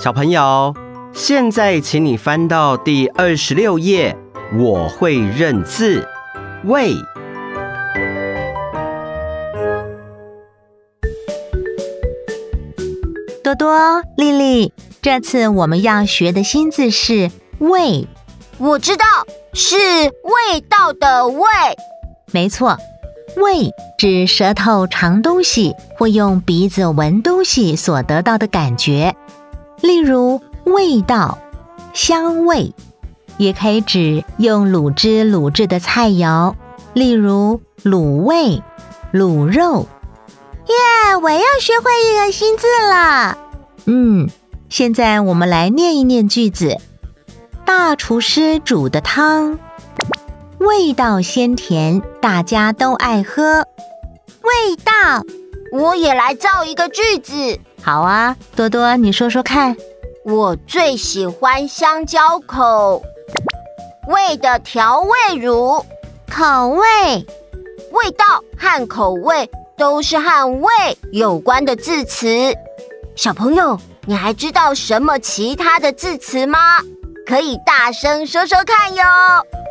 小朋友，现在请你翻到第26页，我会认字，味。 多多、丽丽，这次我们要学的新字是味。 我知道，是味道的味。 没错，味指舌头尝东西或用鼻子闻东西所得到的感觉，例如味道、香味，也可以指用卤汁卤制的菜肴，例如卤味、卤肉。 耶，我要学会一个新字了。 现在我们来念一念句子。大厨师煮的汤，味道鲜甜，大家都爱喝。 味道，我也来造一个句子。 好啊，多多，你说说看。 我最喜欢香蕉口味的调味乳。口味，味道和口味都是和味有关的字词。小朋友，你还知道什么其他的字词吗？可以大声说说看哟。